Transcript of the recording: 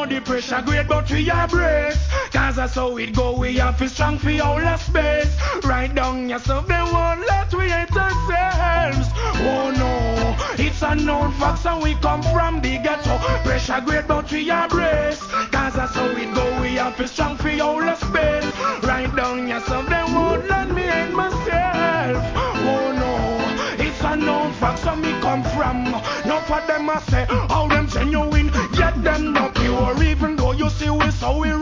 know the pressure great, but we are brace. Cause that's how it go, we have to strong for all the space. Right down yourself, they won't let we hate ourselves. Oh no, it's a known fact, and we come from the ghetto. Pressure great, but we are brace. Cause that's how it go, we have to strong for all the space. Right down yourself, they won't let me hate myself. Oh no, it's a known fact, so me come from. Not for them I say, how them genuine, yet them not pure. Even though you see we so we